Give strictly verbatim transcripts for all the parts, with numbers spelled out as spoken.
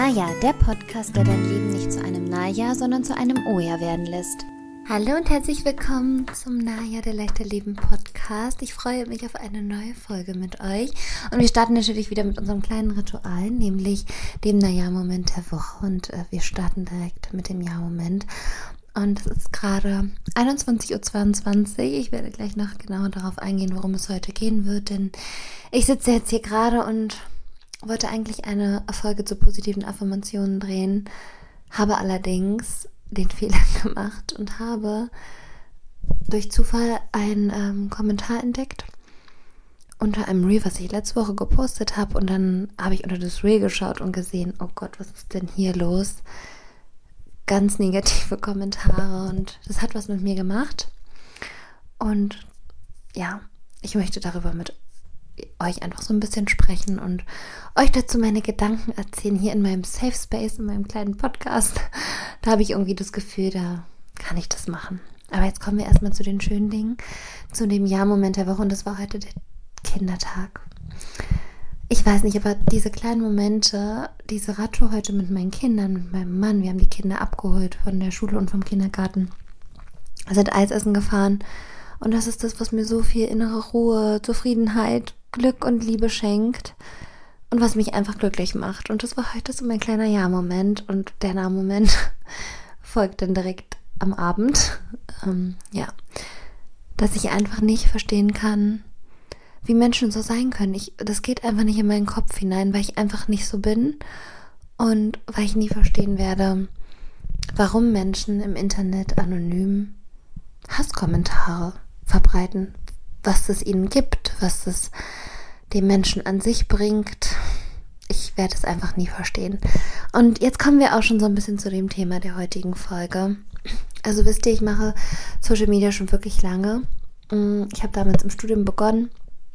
Naja, der Podcast, der dein Leben nicht zu einem Naja, sondern zu einem Oja werden lässt. Hallo und herzlich willkommen zum Naja, der leichter Leben Podcast. Ich freue mich auf eine neue Folge mit euch. Und wir starten natürlich wieder mit unserem kleinen Ritual, nämlich dem Naja-Moment der Woche. Und äh, wir starten direkt mit dem Ja-Moment. Und es ist gerade einundzwanzig Uhr zweiundzwanzig. Ich werde gleich noch genauer darauf eingehen, worum es heute gehen wird. Denn ich sitze jetzt hier gerade und wollte eigentlich eine Folge zu positiven Affirmationen drehen, habe allerdings den Fehler gemacht und habe durch Zufall einen ähm, Kommentar entdeckt unter einem Reel, was ich letzte Woche gepostet habe, und dann habe ich unter das Reel geschaut und gesehen, oh Gott, was ist denn hier los? Ganz negative Kommentare, und das hat was mit mir gemacht. Und ja, ich möchte darüber mit euch einfach so ein bisschen sprechen und euch dazu meine Gedanken erzählen, hier in meinem Safe Space, in meinem kleinen Podcast. Da habe ich irgendwie das Gefühl, da kann ich das machen. Aber jetzt kommen wir erstmal zu den schönen Dingen, zu dem Ja-Moment der Woche, und das war heute der Kindertag. Ich weiß nicht, aber diese kleinen Momente, diese Radtour heute mit meinen Kindern, mit meinem Mann, wir haben die Kinder abgeholt von der Schule und vom Kindergarten, sind Eis essen gefahren, und das ist das, was mir so viel innere Ruhe, Zufriedenheit, Glück und Liebe schenkt und was mich einfach glücklich macht. Und das war heute so mein kleiner Ja-Moment, und der Na-Moment folgt dann direkt am Abend. Ähm, ja, dass ich einfach nicht verstehen kann, wie Menschen so sein können. Ich, das geht einfach nicht in meinen Kopf hinein, weil ich einfach nicht so bin und weil ich nie verstehen werde, warum Menschen im Internet anonym Hasskommentare verbreiten, was es ihnen gibt, was es dem Menschen an sich bringt. Ich werde es einfach nie verstehen. Und jetzt kommen wir auch schon so ein bisschen zu dem Thema der heutigen Folge. Also wisst ihr, ich mache Social Media schon wirklich lange. Ich habe damals im Studium begonnen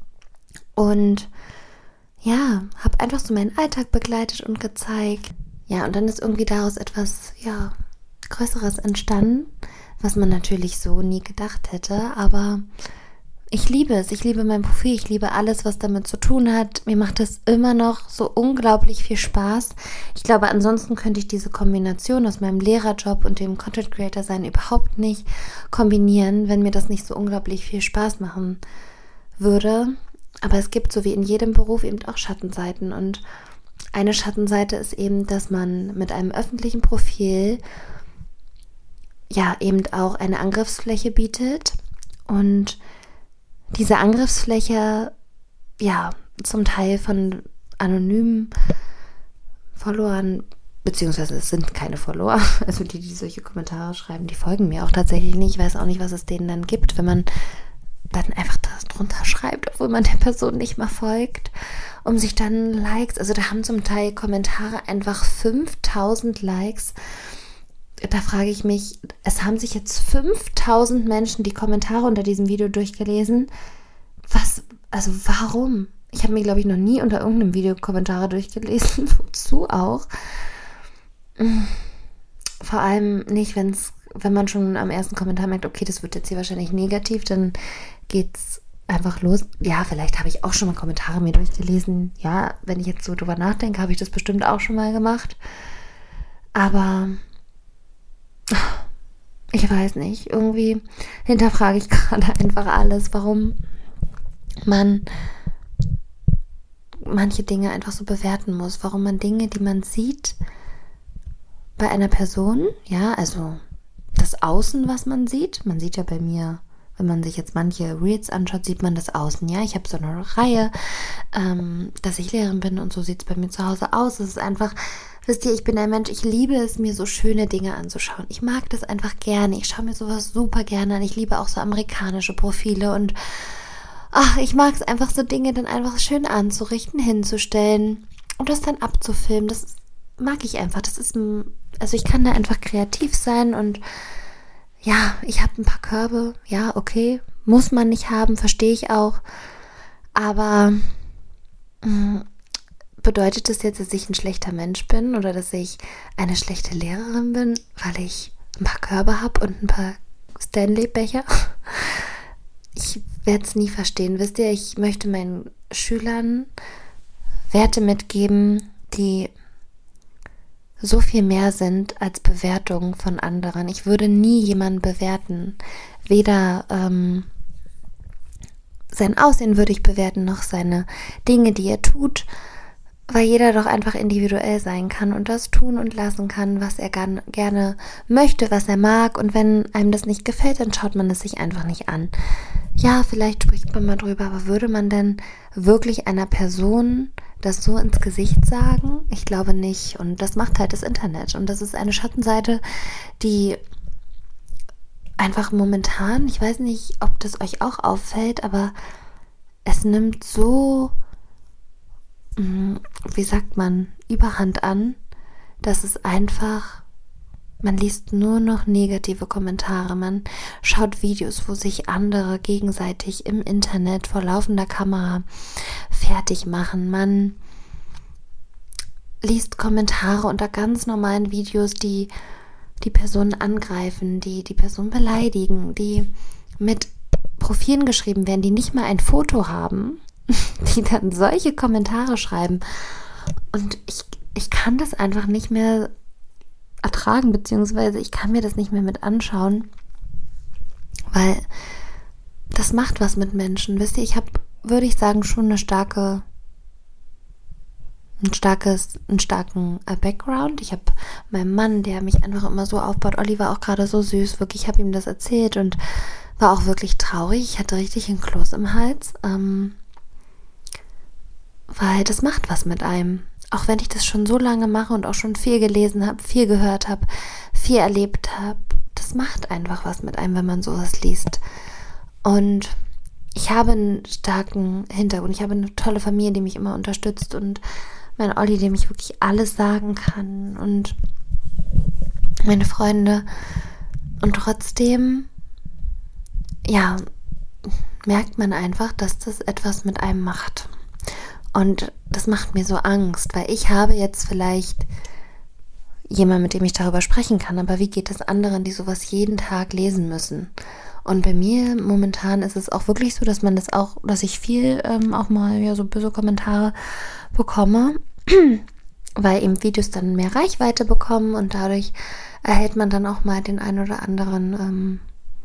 und ja, habe einfach so meinen Alltag begleitet und gezeigt. Ja, und dann ist irgendwie daraus etwas, ja, Größeres entstanden, was man natürlich so nie gedacht hätte, aber ich liebe es, ich liebe mein Profil, ich liebe alles, was damit zu tun hat. Mir macht es immer noch so unglaublich viel Spaß. Ich glaube, ansonsten könnte ich diese Kombination aus meinem Lehrerjob und dem Content Creator sein überhaupt nicht kombinieren, wenn mir das nicht so unglaublich viel Spaß machen würde. Aber es gibt, so wie in jedem Beruf, eben auch Schattenseiten, und eine Schattenseite ist eben, dass man mit einem öffentlichen Profil ja eben auch eine Angriffsfläche bietet und diese Angriffsfläche ja zum Teil von anonymen Followern, beziehungsweise es sind keine Follower, also die, die solche Kommentare schreiben, die folgen mir auch tatsächlich nicht. Ich weiß auch nicht, was es denen dann gibt, wenn man dann einfach das drunter schreibt, obwohl man der Person nicht mal folgt, um sich dann Likes, also da haben zum Teil Kommentare einfach fünftausend Likes. Da frage ich mich, es haben sich jetzt fünftausend Menschen die Kommentare unter diesem Video durchgelesen. Was, also warum? Ich habe mir, glaube ich, noch nie unter irgendeinem Video Kommentare durchgelesen. Wozu auch? Vor allem nicht, wenn's, wenn man schon am ersten Kommentar merkt, okay, das wird jetzt hier wahrscheinlich negativ, dann geht's einfach los. Ja, vielleicht habe ich auch schon mal Kommentare mir durchgelesen. Ja, wenn ich jetzt so drüber nachdenke, habe ich das bestimmt auch schon mal gemacht. Aber ich weiß nicht, irgendwie hinterfrage ich gerade einfach alles, warum man manche Dinge einfach so bewerten muss, warum man Dinge, die man sieht bei einer Person, ja, also das Außen, was man sieht, man sieht ja bei mir, wenn man sich jetzt manche Reels anschaut, sieht man das Außen, ja, ich habe so eine Reihe, ähm, dass ich Lehrerin bin, und so sieht es bei mir zu Hause aus. Es ist einfach, wisst ihr, ich bin ein Mensch, ich liebe es, mir so schöne Dinge anzuschauen. Ich mag das einfach gerne. Ich schaue mir sowas super gerne an. Ich liebe auch so amerikanische Profile, und ach, ich mag es einfach, so Dinge dann einfach schön anzurichten, hinzustellen und das dann abzufilmen. Das mag ich einfach. Das ist, also ich kann da einfach kreativ sein, und ja, ich habe ein paar Körbe. Ja, okay, muss man nicht haben, verstehe ich auch. Aber mh, bedeutet das jetzt, dass ich ein schlechter Mensch bin oder dass ich eine schlechte Lehrerin bin, weil ich ein paar Körbe habe und ein paar Stanley-Becher? Ich werde es nie verstehen. Wisst ihr, ich möchte meinen Schülern Werte mitgeben, die so viel mehr sind als Bewertungen von anderen. Ich würde nie jemanden bewerten. Weder ähm, sein Aussehen würde ich bewerten, noch seine Dinge, die er tut, weil jeder doch einfach individuell sein kann und das tun und lassen kann, was er gern, gerne möchte, was er mag. Und wenn einem das nicht gefällt, dann schaut man es sich einfach nicht an. Ja, vielleicht spricht man mal drüber, aber würde man denn wirklich einer Person das so ins Gesicht sagen? Ich glaube nicht. Und das macht halt das Internet. Und das ist eine Schattenseite, die einfach momentan, ich weiß nicht, ob das euch auch auffällt, aber es nimmt so, wie sagt man, Überhand an, dass es einfach, man liest nur noch negative Kommentare, man schaut Videos, wo sich andere gegenseitig im Internet vor laufender Kamera fertig machen, man liest Kommentare unter ganz normalen Videos, die die Person angreifen, die die Person beleidigen, die mit Profilen geschrieben werden, die nicht mal ein Foto haben, die dann solche Kommentare schreiben. Und ich, ich kann das einfach nicht mehr ertragen, beziehungsweise ich kann mir das nicht mehr mit anschauen, weil das macht was mit Menschen. Wisst ihr, ich habe, würde ich sagen, schon eine starke ein starkes, einen starken äh, Background. Ich habe meinen Mann, der mich einfach immer so aufbaut. Olli war auch gerade so süß, wirklich, ich habe ihm das erzählt und war auch wirklich traurig. Ich hatte richtig einen Kloß im Hals, ähm, weil das macht was mit einem. Auch wenn ich das schon so lange mache und auch schon viel gelesen habe, viel gehört habe, viel erlebt habe, das macht einfach was mit einem, wenn man sowas liest. Und ich habe einen starken Hintergrund. Ich habe eine tolle Familie, die mich immer unterstützt und mein Olli, dem ich wirklich alles sagen kann und meine Freunde. Und trotzdem, ja, merkt man einfach, dass das etwas mit einem macht. Und das macht mir so Angst, weil ich habe jetzt vielleicht jemanden, mit dem ich darüber sprechen kann, aber wie geht es anderen, die sowas jeden Tag lesen müssen? Und bei mir momentan ist es auch wirklich so, dass man das auch, dass ich viel ähm, auch mal ja so böse Kommentare bekomme, weil eben Videos dann mehr Reichweite bekommen und dadurch erhält man dann auch mal den ein oder anderen ähm,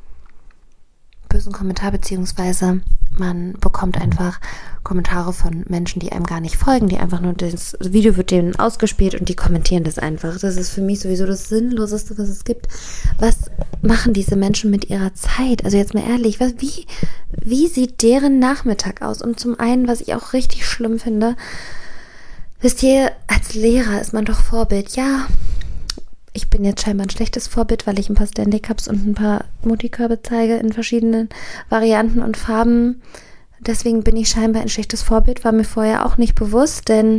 bösen Kommentar, beziehungsweise man bekommt einfach Kommentare von Menschen, die einem gar nicht folgen, die einfach nur, das Video wird denen ausgespielt und die kommentieren das einfach. Das ist für mich sowieso das Sinnloseste, was es gibt. Was machen diese Menschen mit ihrer Zeit? Also jetzt mal ehrlich, was, wie, wie sieht deren Nachmittag aus? Und zum einen, was ich auch richtig schlimm finde, wisst ihr, als Lehrer ist man doch Vorbild. Ja, ich bin jetzt scheinbar ein schlechtes Vorbild, weil ich ein paar Stanley Cups und ein paar Mutti-Körbe zeige in verschiedenen Varianten und Farben. Deswegen bin ich scheinbar ein schlechtes Vorbild, war mir vorher auch nicht bewusst, denn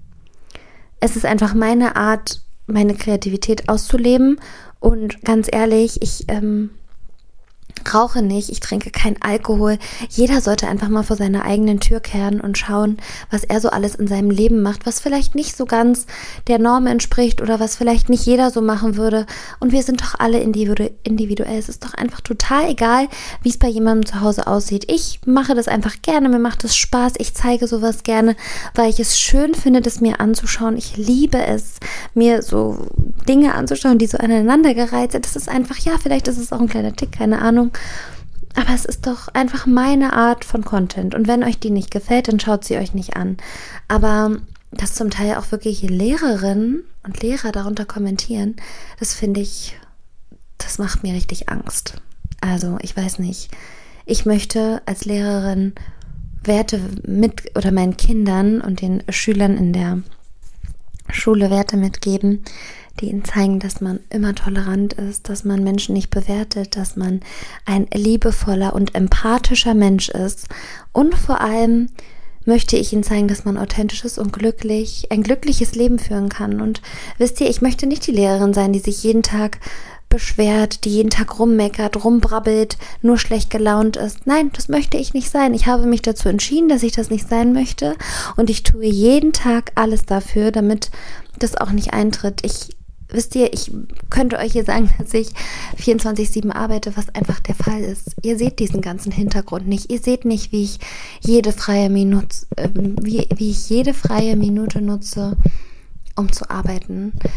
es ist einfach meine Art, meine Kreativität auszuleben. Und ganz ehrlich, ich ähm, rauche nicht, ich trinke kein Alkohol. Jeder sollte einfach mal vor seiner eigenen Tür kehren und schauen, was er so alles in seinem Leben macht, was vielleicht nicht so ganz der Norm entspricht oder was vielleicht nicht jeder so machen würde. Und wir sind doch alle individu- individuell. Es ist doch einfach total egal, wie es bei jemandem zu Hause aussieht. Ich mache das einfach gerne, mir macht es Spaß. Ich zeige sowas gerne, weil ich es schön finde, das mir anzuschauen. Ich liebe es, mir so Dinge anzuschauen, die so aneinandergereiht sind. Das ist einfach, ja, vielleicht ist es auch ein kleiner Tick, keine Ahnung. Aber es ist doch einfach meine Art von Content. Und wenn euch die nicht gefällt, dann schaut sie euch nicht an. Aber dass zum Teil auch wirklich Lehrerinnen und Lehrer darunter kommentieren, das finde ich, das macht mir richtig Angst. Also ich weiß nicht. Ich möchte als Lehrerin Werte mit oder meinen Kindern und den Schülern in der Schule Werte mitgeben, die ihnen zeigen, dass man immer tolerant ist, dass man Menschen nicht bewertet, dass man ein liebevoller und empathischer Mensch ist. Und vor allem möchte ich ihnen zeigen, dass man authentisch ist und glücklich, ein glückliches Leben führen kann. Und wisst ihr, ich möchte nicht die Lehrerin sein, die sich jeden Tag beschwert, die jeden Tag rummeckert, rumbrabbelt, nur schlecht gelaunt ist. Nein, das möchte ich nicht sein. Ich habe mich dazu entschieden, dass ich das nicht sein möchte. Und ich tue jeden Tag alles dafür, damit das auch nicht eintritt. Ich Wisst ihr, ich könnte euch hier sagen, dass ich vierundzwanzig sieben arbeite, was einfach der Fall ist. Ihr seht diesen ganzen Hintergrund nicht. Ihr seht nicht, wie ich jede freie Minute, äh, wie, wie ich jede freie Minute nutze, um zu arbeiten.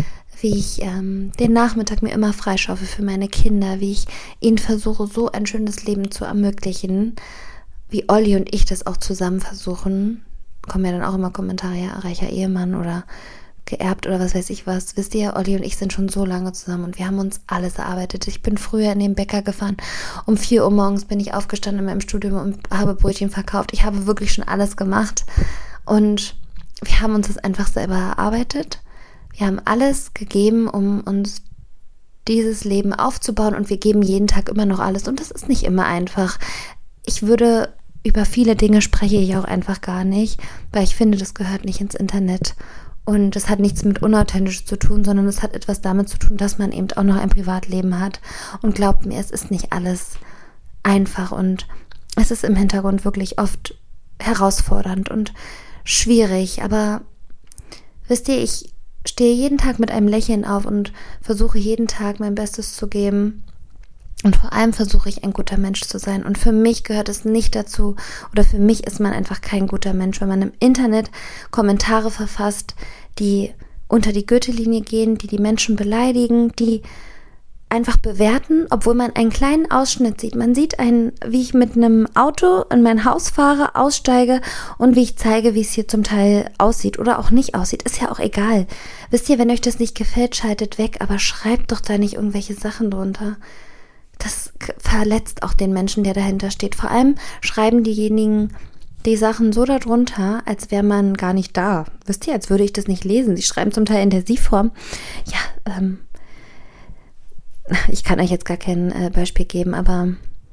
wie ich ähm, den Nachmittag mir immer freischaufe für meine Kinder, wie ich ihnen versuche, so ein schönes Leben zu ermöglichen, wie Olli und ich das auch zusammen versuchen. Kommen ja dann auch immer Kommentare, ja, reicher Ehemann oder geerbt oder was weiß ich was. Wisst ihr, Olli und ich sind schon so lange zusammen und wir haben uns alles erarbeitet. Ich bin früher in den Bäcker gefahren. Um vier Uhr morgens bin ich aufgestanden in meinem Studium und habe Brötchen verkauft. Ich habe wirklich schon alles gemacht und wir haben uns das einfach selber erarbeitet. Wir haben alles gegeben, um uns dieses Leben aufzubauen und wir geben jeden Tag immer noch alles und das ist nicht immer einfach. Ich würde, über viele Dinge spreche ich auch einfach gar nicht, weil ich finde, das gehört nicht ins Internet. Und das hat nichts mit unauthentisch zu tun, sondern es hat etwas damit zu tun, dass man eben auch noch ein Privatleben hat. Und glaubt mir, es ist nicht alles einfach und es ist im Hintergrund wirklich oft herausfordernd und schwierig. Aber wisst ihr, ich stehe jeden Tag mit einem Lächeln auf und versuche jeden Tag mein Bestes zu geben. Und vor allem versuche ich, ein guter Mensch zu sein. Und für mich gehört es nicht dazu, oder für mich ist man einfach kein guter Mensch, wenn man im Internet Kommentare verfasst, die unter die Gürtellinie gehen, die die Menschen beleidigen, die einfach bewerten, obwohl man einen kleinen Ausschnitt sieht. Man sieht einen, wie ich mit einem Auto in mein Haus fahre, aussteige und wie ich zeige, wie es hier zum Teil aussieht oder auch nicht aussieht. Ist ja auch egal. Wisst ihr, wenn euch das nicht gefällt, schaltet weg, aber schreibt doch da nicht irgendwelche Sachen drunter. Das verletzt auch den Menschen, der dahinter steht. Vor allem schreiben diejenigen die Sachen so darunter, als wäre man gar nicht da. Wisst ihr, als würde ich das nicht lesen. Sie schreiben zum Teil in der Sie-Form. Ja, ähm, ich kann euch jetzt gar kein äh, Beispiel geben, aber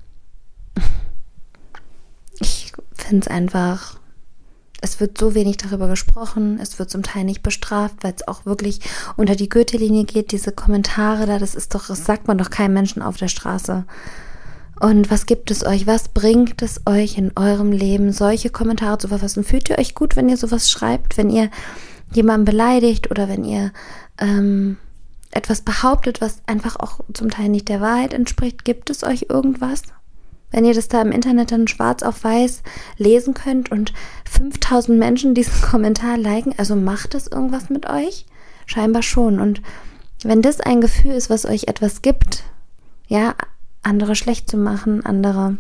ich finde es einfach, es wird so wenig darüber gesprochen, es wird zum Teil nicht bestraft, weil es auch wirklich unter die Gürtellinie geht, diese Kommentare da, das ist doch, das sagt man doch keinem Menschen auf der Straße. Und was gibt es euch, was bringt es euch in eurem Leben, solche Kommentare zu verfassen? Fühlt ihr euch gut, wenn ihr sowas schreibt, wenn ihr jemanden beleidigt oder wenn ihr ähm, etwas behauptet, was einfach auch zum Teil nicht der Wahrheit entspricht? Gibt es euch irgendwas? Wenn ihr das da im Internet dann schwarz auf weiß lesen könnt und fünftausend Menschen diesen Kommentar liken, also macht das irgendwas mit euch? Scheinbar schon. Und wenn das ein Gefühl ist, was euch etwas gibt, ja, andere schlecht zu machen, andere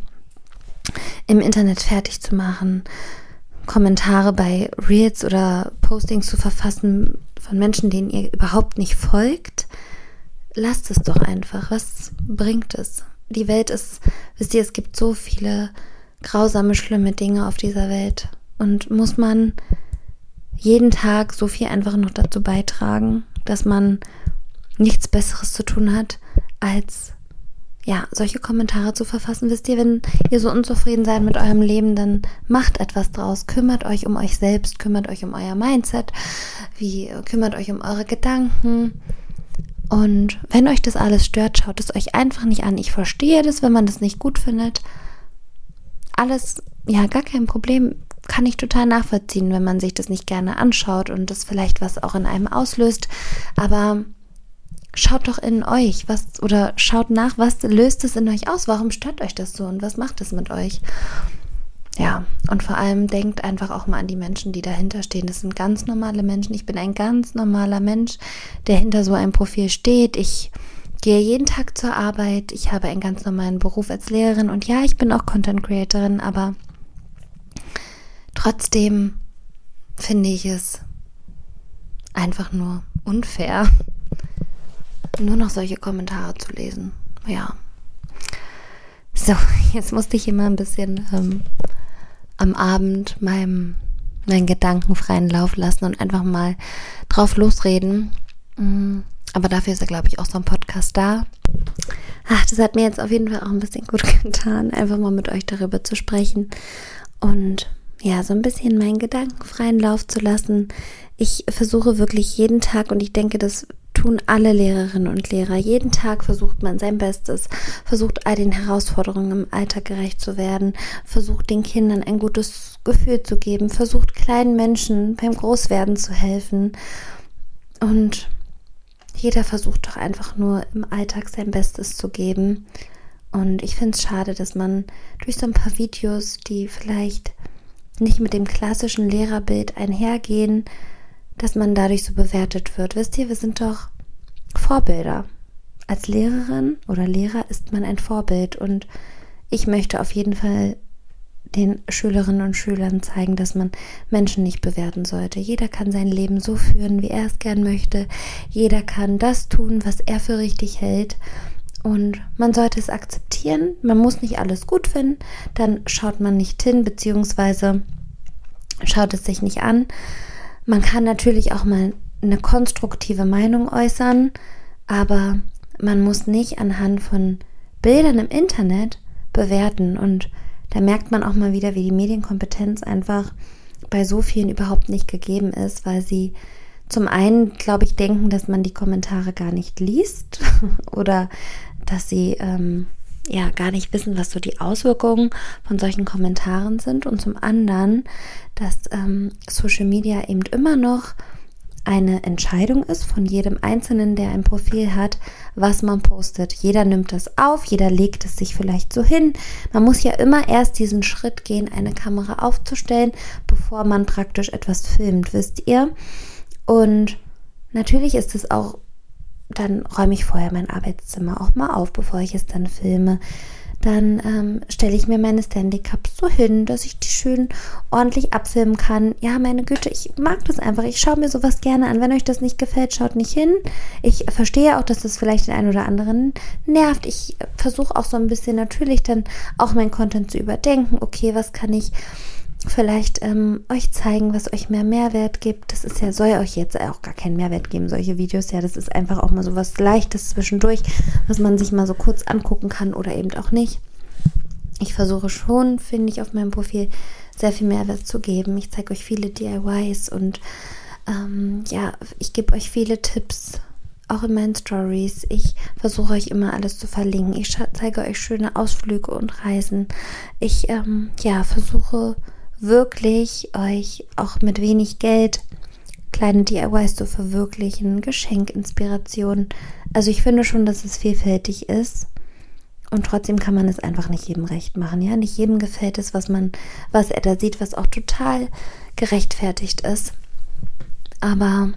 im Internet fertig zu machen, Kommentare bei Reels oder Postings zu verfassen von Menschen, denen ihr überhaupt nicht folgt, lasst es doch einfach. Was bringt es? Die Welt ist, wisst ihr, es gibt so viele grausame, schlimme Dinge auf dieser Welt. Und muss man jeden Tag so viel einfach noch dazu beitragen, dass man nichts Besseres zu tun hat, als ja, solche Kommentare zu verfassen? Wisst ihr, wenn ihr so unzufrieden seid mit eurem Leben, dann macht etwas draus. Kümmert euch um euch selbst, kümmert euch um euer Mindset, wie, kümmert euch um eure Gedanken. Und wenn euch das alles stört, schaut es euch einfach nicht an. Ich verstehe das, wenn man das nicht gut findet. Alles, ja, gar kein Problem. Kann ich total nachvollziehen, wenn man sich das nicht gerne anschaut und das vielleicht was auch in einem auslöst. Aber schaut doch in euch, was, oder schaut nach, was löst es in euch aus? Warum stört euch das so und was macht es mit euch? Ja, und vor allem denkt einfach auch mal an die Menschen, die dahinter stehen. Das sind ganz normale Menschen. Ich bin ein ganz normaler Mensch, der hinter so einem Profil steht. Ich gehe jeden Tag zur Arbeit. Ich habe einen ganz normalen Beruf als Lehrerin. Und ja, ich bin auch Content Creatorin, aber trotzdem finde ich es einfach nur unfair, nur noch solche Kommentare zu lesen. Ja. So, jetzt musste ich immer ein bisschen ähm, am Abend meinem, meinen Gedanken freien Lauf lassen und einfach mal drauf losreden. Aber dafür ist ja, glaube ich, auch so ein Podcast da. Ach, das hat mir jetzt auf jeden Fall auch ein bisschen gut getan, einfach mal mit euch darüber zu sprechen und ja, so ein bisschen meinen Gedanken freien Lauf zu lassen. Ich versuche wirklich jeden Tag, und ich denke, das tun alle Lehrerinnen und Lehrer, jeden Tag versucht man sein Bestes, versucht all den Herausforderungen im Alltag gerecht zu werden, versucht den Kindern ein gutes Gefühl zu geben, versucht kleinen Menschen beim Großwerden zu helfen. Und jeder versucht doch einfach nur im Alltag sein Bestes zu geben. Und ich finde es schade, dass man durch so ein paar Videos, die vielleicht nicht mit dem klassischen Lehrerbild einhergehen, dass man dadurch so bewertet wird. Wisst ihr, wir sind doch Vorbilder. Als Lehrerin oder Lehrer ist man ein Vorbild und ich möchte auf jeden Fall den Schülerinnen und Schülern zeigen, dass man Menschen nicht bewerten sollte. Jeder kann sein Leben so führen, wie er es gern möchte. Jeder kann das tun, was er für richtig hält. Und man sollte es akzeptieren. Man muss nicht alles gut finden. Dann schaut man nicht hin, beziehungsweise schaut es sich nicht an. Man kann natürlich auch mal eine konstruktive Meinung äußern, aber man muss nicht anhand von Bildern im Internet bewerten. Und da merkt man auch mal wieder, wie die Medienkompetenz einfach bei so vielen überhaupt nicht gegeben ist, weil sie zum einen, glaube ich, denken, dass man die Kommentare gar nicht liest oder dass sie ähm, ja gar nicht wissen, was so die Auswirkungen von solchen Kommentaren sind, und zum anderen, dass ähm, Social Media eben immer noch eine Entscheidung ist von jedem Einzelnen, der ein Profil hat, was man postet. Jeder nimmt das auf, jeder legt es sich vielleicht so hin. Man muss ja immer erst diesen Schritt gehen, eine Kamera aufzustellen, bevor man praktisch etwas filmt, wisst ihr? Und natürlich ist es auch, dann räume ich vorher mein Arbeitszimmer auch mal auf, bevor ich es dann filme. Dann ähm, stelle ich mir meine Standy-Cups so hin, dass ich die schön ordentlich abfilmen kann. Ja, meine Güte, ich mag das einfach. Ich schaue mir sowas gerne an. Wenn euch das nicht gefällt, schaut nicht hin. Ich verstehe auch, dass das vielleicht den einen oder anderen nervt. Ich versuche auch so ein bisschen natürlich dann auch meinen Content zu überdenken. Okay, was kann ich vielleicht ähm, euch zeigen, was euch mehr Mehrwert gibt. Das ist ja, soll ja euch jetzt auch gar keinen Mehrwert geben, solche Videos. Ja, das ist einfach auch mal so was Leichtes zwischendurch, was man sich mal so kurz angucken kann oder eben auch nicht. Ich versuche schon, finde ich, auf meinem Profil sehr viel Mehrwert zu geben. Ich zeige euch viele D I Ys und ähm, ja, ich gebe euch viele Tipps, auch in meinen Stories. Ich versuche euch immer alles zu verlinken. Ich zeige euch schöne Ausflüge und Reisen. Ich ähm, ja, versuche wirklich euch auch mit wenig Geld kleine D I Ys zu verwirklichen, Geschenkinspirationen. Also ich finde schon, dass es vielfältig ist und trotzdem kann man es einfach nicht jedem recht machen. Ja, nicht jedem gefällt es, was man, was er da sieht, was auch total gerechtfertigt ist. Aber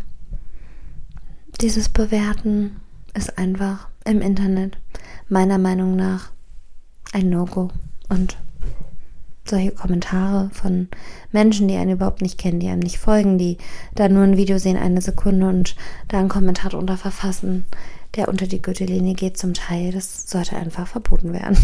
dieses Bewerten ist einfach im Internet meiner Meinung nach ein No-Go. Und solche Kommentare von Menschen, die einen überhaupt nicht kennen, die einem nicht folgen, die da nur ein Video sehen, eine Sekunde, und da einen Kommentar drunter verfassen, der unter die Gürtellinie geht zum Teil, das sollte einfach verboten werden.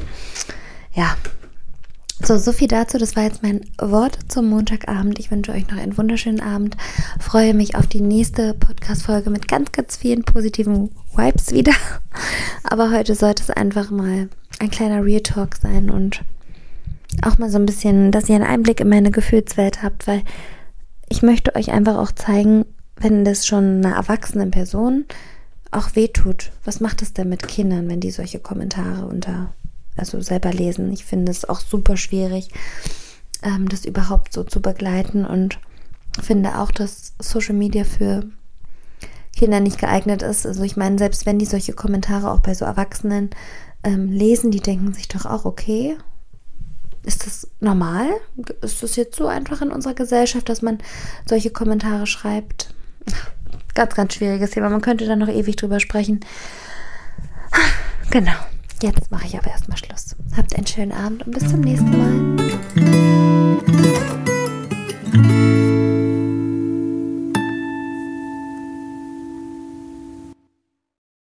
Ja, so, so viel dazu. Das war jetzt mein Wort zum Montagabend. Ich wünsche euch noch einen wunderschönen Abend. Freue mich auf die nächste Podcast-Folge mit ganz, ganz vielen positiven Vibes wieder. Aber heute sollte es einfach mal ein kleiner Real Talk sein und auch mal so ein bisschen, dass ihr einen Einblick in meine Gefühlswelt habt, weil ich möchte euch einfach auch zeigen, wenn das schon einer erwachsenen Person auch wehtut. Was macht es denn mit Kindern, wenn die solche Kommentare unter, also selber lesen? Ich finde es auch super schwierig, ähm, das überhaupt so zu begleiten, und finde auch, dass Social Media für Kinder nicht geeignet ist. Also ich meine, selbst wenn die solche Kommentare auch bei so Erwachsenen ähm, lesen, die denken sich doch auch, okay, ist das normal? Ist das jetzt so einfach in unserer Gesellschaft, dass man solche Kommentare schreibt? Ganz, ganz schwieriges Thema. Man könnte da noch ewig drüber sprechen. Genau. Jetzt mache ich aber erstmal Schluss. Habt einen schönen Abend und bis zum nächsten Mal.